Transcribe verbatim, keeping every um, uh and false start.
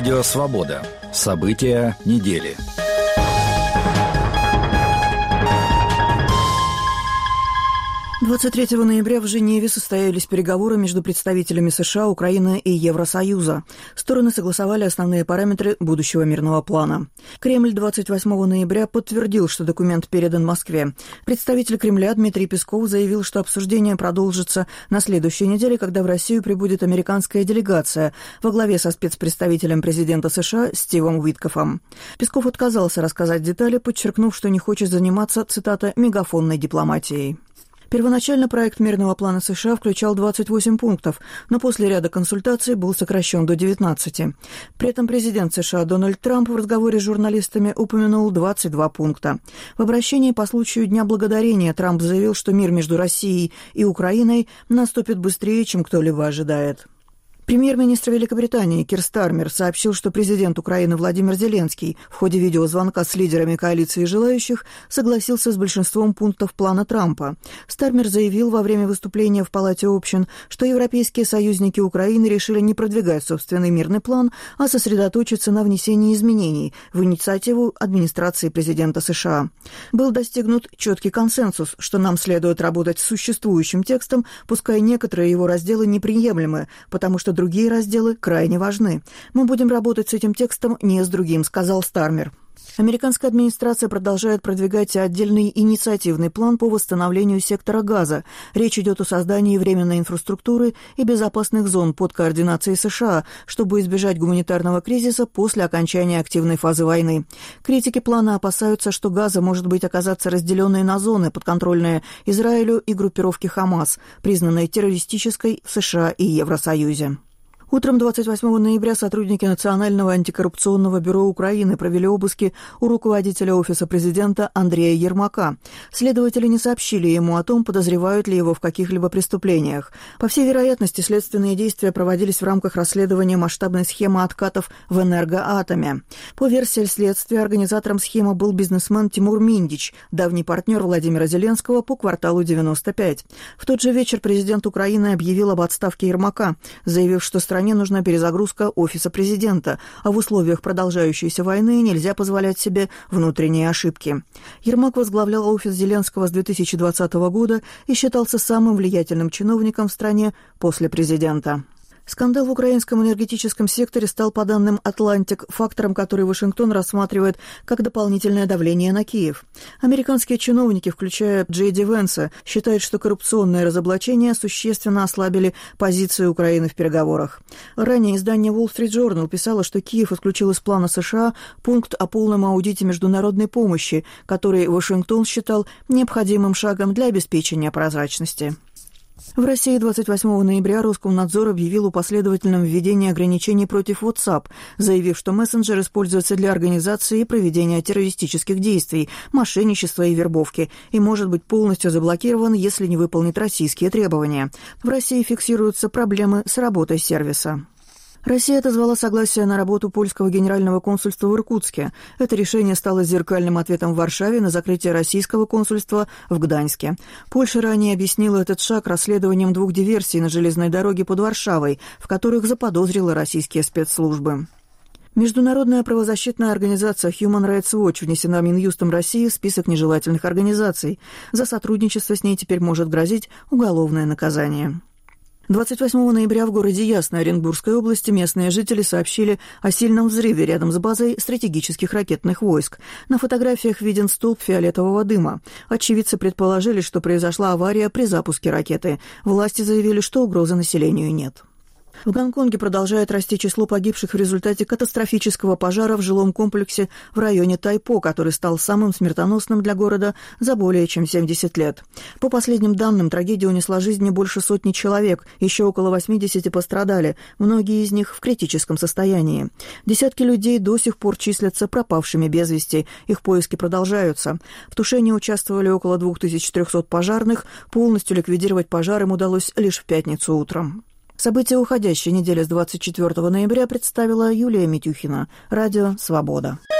Радио «Свобода». События недели. двадцать третьего ноября в Женеве состоялись переговоры между представителями США, Украины и Евросоюза. Стороны согласовали основные параметры будущего мирного плана. Кремль двадцать восьмого ноября подтвердил, что документ передан Москве. Представитель Кремля Дмитрий Песков заявил, что обсуждение продолжится на следующей неделе, когда в Россию прибудет американская делегация во главе со спецпредставителем президента США Стивом Уиткофом. Песков отказался рассказать детали, подчеркнув, что не хочет заниматься, цитата, «мегафонной дипломатией». Первоначально проект мирного плана США включал двадцать восемь пунктов, но после ряда консультаций был сокращен до девятнадцати. При этом президент США Дональд Трамп в разговоре с журналистами упомянул двадцать два пункта. В обращении по случаю Дня Благодарения Трамп заявил, что мир между Россией и Украиной наступит быстрее, чем кто-либо ожидает. Премьер-министр Великобритании Кир Стармер сообщил, что президент Украины Владимир Зеленский в ходе видеозвонка с лидерами коалиции желающих согласился с большинством пунктов плана Трампа. Стармер заявил во время выступления в Палате общин, что европейские союзники Украины решили не продвигать собственный мирный план, а сосредоточиться на внесении изменений в инициативу администрации президента США. Был достигнут четкий консенсус, что нам следует работать с существующим текстом, пускай некоторые его разделы неприемлемы, потому что другие разделы крайне важны. Мы будем работать с этим текстом, не с другим, сказал Стармер. Американская администрация продолжает продвигать отдельный инициативный план по восстановлению сектора Газа. Речь идет о создании временной инфраструктуры и безопасных зон под координацией США, чтобы избежать гуманитарного кризиса после окончания активной фазы войны. Критики плана опасаются, что Газа может быть оказаться разделенной на зоны, подконтрольные Израилю и группировке Хамас, признанной террористической в США и Евросоюзе. Утром двадцать восьмого ноября сотрудники Национального антикоррупционного бюро Украины провели обыски у руководителя Офиса президента Андрея Ермака. Следователи не сообщили ему о том, подозревают ли его в каких-либо преступлениях. По всей вероятности, следственные действия проводились в рамках расследования масштабной схемы откатов в энергоатоме. По версии следствия, организатором схемы был бизнесмен Тимур Миндич, давний партнер Владимира Зеленского по кварталу девяносто пять. В тот же вечер президент Украины объявил об отставке Ермака, заявив, что страна Стране нужна перезагрузка Офиса президента, а в условиях продолжающейся войны нельзя позволять себе внутренние ошибки. Ермак возглавлял офис Зеленского с две тысячи двадцатого года и считался самым влиятельным чиновником в стране после президента. Скандал в украинском энергетическом секторе стал, по данным «Атлантик», фактором, который Вашингтон рассматривает как дополнительное давление на Киев. Американские чиновники, включая Джей Ди Венса, считают, что коррупционные разоблачения существенно ослабили позицию Украины в переговорах. Ранее издание Wall Street Journal писало, что Киев исключил из плана США пункт о полном аудите международной помощи, который Вашингтон считал необходимым шагом для обеспечения прозрачности. В России двадцать восьмого ноября Роскомнадзор объявил о последовательном введении ограничений против WhatsApp, заявив, что мессенджер используется для организации и проведения террористических действий, мошенничества и вербовки и может быть полностью заблокирован, если не выполнит российские требования. В России фиксируются проблемы с работой сервиса. Россия отозвала согласие на работу польского генерального консульства в Иркутске. Это решение стало зеркальным ответом в Варшаве на закрытие российского консульства в Гданьске. Польша ранее объяснила этот шаг расследованием двух диверсий на железной дороге под Варшавой, в которых заподозрила российские спецслужбы. Международная правозащитная организация Human Rights Watch внесена Минюстом России в список нежелательных организаций. За сотрудничество с ней теперь может грозить уголовное наказание. двадцать восьмого ноября в городе Ясной Оренбургской области местные жители сообщили о сильном взрыве рядом с базой стратегических ракетных войск. На фотографиях виден столб фиолетового дыма. Очевидцы предположили, что произошла авария при запуске ракеты. Власти заявили, что угрозы населению нет. В Гонконге продолжает расти число погибших в результате катастрофического пожара в жилом комплексе в районе Тайпо, который стал самым смертоносным для города за более чем семьдесят лет. По последним данным, трагедия унесла жизни больше сотни человек, еще около восьмидесяти пострадали, многие из них в критическом состоянии. Десятки людей до сих пор числятся пропавшими без вести, их поиски продолжаются. В тушении участвовали около двух тысяч трехсот пожарных, полностью ликвидировать пожар им удалось лишь в пятницу утром. События уходящей недели с двадцать четвёртого ноября представила Юлия Митюхина. Радио «Свобода».